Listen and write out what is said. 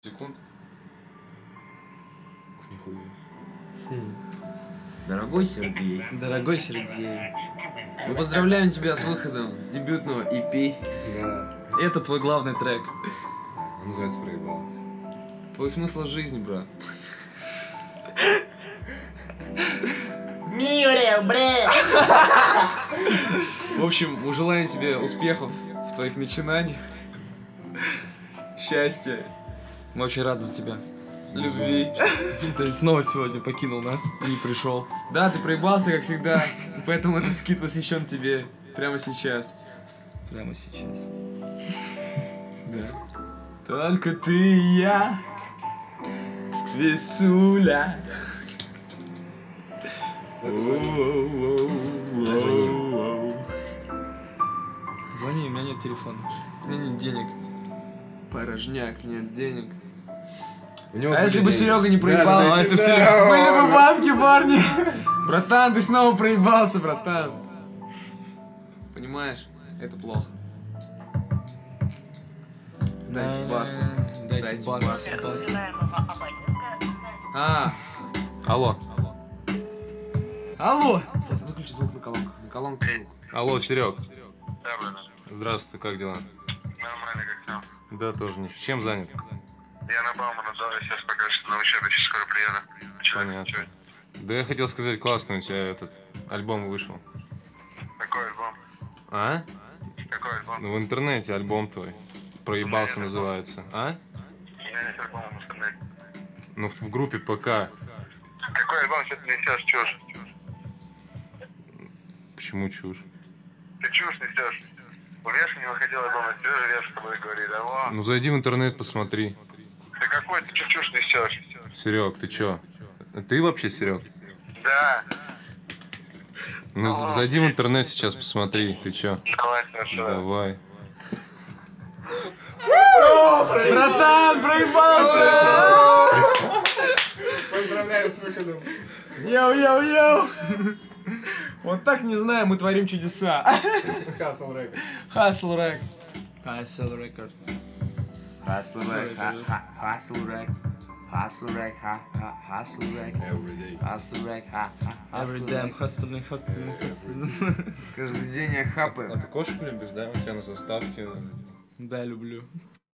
Секунд. Нихуя. Дорогой Сергей, Дорогой Сергей, мы поздравляем тебя с выходом дебютного EP. да. Это твой главный трек. Он называется «Проебался». Твой смысл жизни, брат. Мире, блядь! В общем, мы желаем тебе успехов в твоих начинаниях, счастья, Мы очень рады за тебя. любви. Что ты снова сегодня покинул нас и не пришел. Да, ты проебался, как всегда, и поэтому этот скит посвящен тебе прямо сейчас. Прямо сейчас. Да. Только ты и я, Свисуля. Звони, у меня нет телефона. У меня нет денег. Порожняк, нет денег. У него А были если бы деньги. Серега не Да, проебался? да, Если бы да. Серега... Были бы бабки, парни! Братан, ты снова проебался, братан. Понимаешь? Это плохо. Дайте бас. Дайте бас. бас. А, Алло. алло! Сейчас выключи звук на колонках. На колонках звук. Алло, Серег. Да, блин. Здравствуй, как дела? Нормально, как там. Да, тоже не. Чем занят? Я на Баумана, да, сейчас пока что на учебе, сейчас скоро приеду. А чё, Понятно. чё? Да я хотел сказать, классный у тебя этот альбом вышел. Какой альбом? А? Какой альбом? Ну в интернете альбом твой. Проебался называется. А? У меня нет альбома в интернете. Ну в группе ПК. Какой альбом? Что ты несешь? Чушь. Почему чушь? Ты чушь несешь. У Леши не выходил альбом, а Сережа Леша с тобой говорит. Да во. Ну зайди в интернет, посмотри. Ты какой? Ты чё чушь несешь? Серег, ты чё? Ты вообще, Серег? Да. Ну зайди в интернет сейчас, посмотри. Ты чё? Давай, хорошо. Давай. Братан, проебался! Поздравляю с выходом. Йоу-йоу-йоу! Вот так, не знаю, мы творим чудеса. Хасл Рэк. Hustle Rack. Hustle Record. Hustle Rack. Hustle Rack. Hustle Rack. Hustle Rack. Everyday. Hustle Rack. Every damn hustling, hustling, hustling. Каждый день я хапаю. А ты кошек любишь, да? У тебя на заставке. Да, люблю.